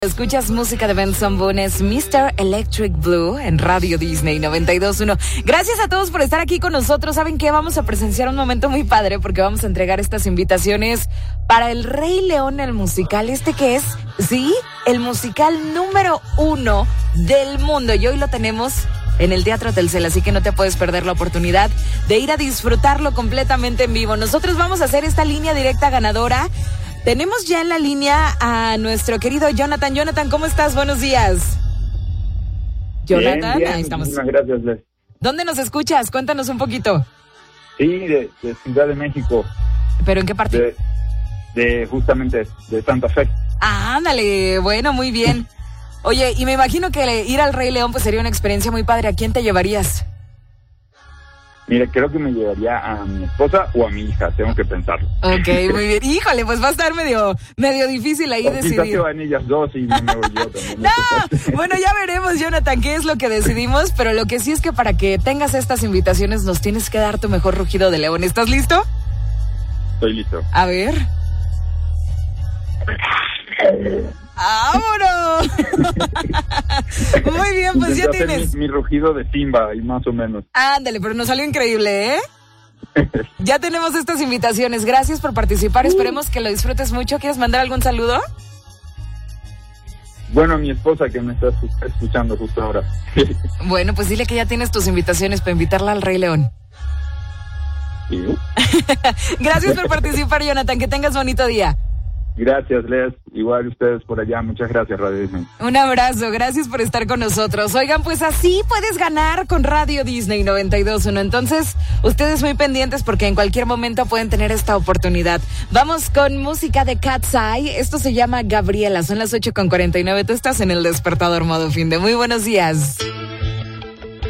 Escuchas música de Benson Boone, Mr. Electric Blue en Radio Disney 92.1. Gracias a todos por estar aquí con nosotros. ¿Saben qué? Vamos a presenciar un momento muy padre porque vamos a entregar estas invitaciones para El Rey León, el musical. Que es, sí, el musical número 1 del mundo. Y hoy lo tenemos en el Teatro Telcel, así que no te puedes perder la oportunidad de ir a disfrutarlo completamente en vivo. Nosotros vamos a hacer esta línea directa ganadora. Tenemos ya en la línea a nuestro querido Jonathan. Jonathan, ¿cómo estás? Buenos días. Jonathan, bien, ahí estamos. Muchas gracias, Les. ¿Dónde nos escuchas? Cuéntanos un poquito. Sí, de Ciudad de México. ¿Pero en qué parte? Justamente de Santa Fe. Ah, ándale, bueno, muy bien. Oye, y me imagino que ir al Rey León pues sería una experiencia muy padre. ¿A quién te llevarías? Mira, creo que me llevaría a mi esposa o a mi hija, tengo que pensarlo. Ok, muy bien. Híjole, pues va a estar medio difícil ahí decidir. Quizás se van ellas dos y no me voy yo también. No, bueno, ya veremos, Jonathan, qué es lo que decidimos, pero lo que sí es que para que tengas estas invitaciones nos tienes que dar tu mejor rugido de león. ¿Estás listo? Estoy listo. A ver. ¡Vámonos! Muy bien, pues ya tienes mi rugido de Simba y más o menos. Ándale, pero nos salió increíble, ¿eh? Ya tenemos estas invitaciones. Gracias por participar. Esperemos que lo disfrutes mucho. ¿Quieres mandar algún saludo? Bueno, mi esposa que me está escuchando justo ahora. Bueno, pues dile que ya tienes tus invitaciones para invitarla al Rey León. ¿Sí? Gracias por participar, Jonathan. Que tengas bonito día. Gracias, Les. Igual ustedes por allá. Muchas gracias, Radio Disney. Un abrazo. Gracias por estar con nosotros. Oigan, pues así puedes ganar con Radio Disney 92.1. Entonces, ustedes muy pendientes porque en cualquier momento pueden tener esta oportunidad. Vamos con música de Cat's Eye. Esto se llama Gabriela. Son las 8:49. Tú estás en El Despertador modo fin de. Muy buenos días.